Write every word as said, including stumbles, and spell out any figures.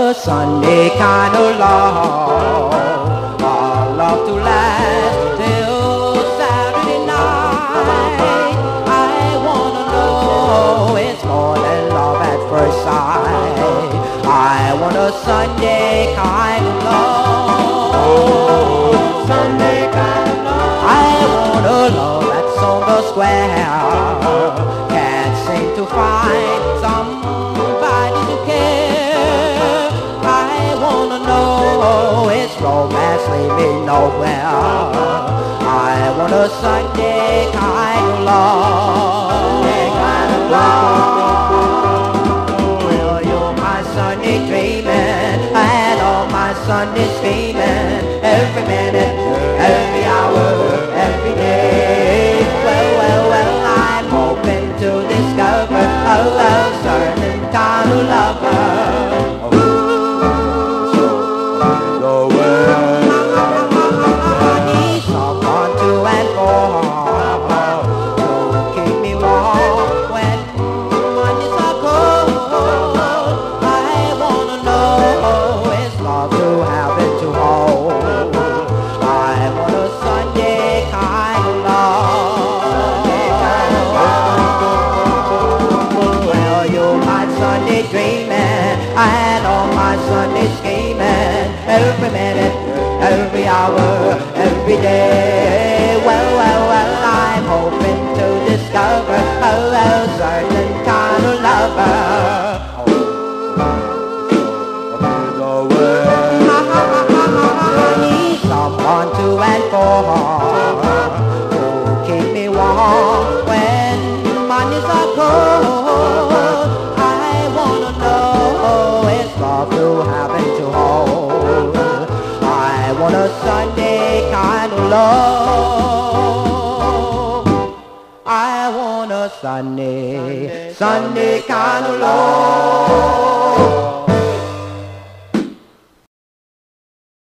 a Sunday kind of love, a love to last till Saturday night. I wanna know it's more than love at first sight. I want a Sunday kind of love, Sunday kind of love. I want a love that's on the square, can't seem to find somebody to care. I wanna know it's romance leave me nowhere. I want a Sunday kind of love, Sunday kind of love. Well, you're my Sunday dreaming and all my Sunday scheming, every minute, every hour, every day. Well, well, well, I'm hoping to discover a love certain kind of lover. I need someone to and for, to keep me warm when Mondays are cold. I wanna know it's love to have and to hold. I want a Sunday kind of love. Well, you're my Sunday dreaming and all my Sunday scheming, every minute, every hour, every day. Well, well, well, I'm hoping to discover a, a certain kind of lover. I need someone to and for, to keep me warm when Mondays are cold. I wanna know it's love to have and to hold. I want a Sunday kind of love. I want a Sunday, Sunday kind of love.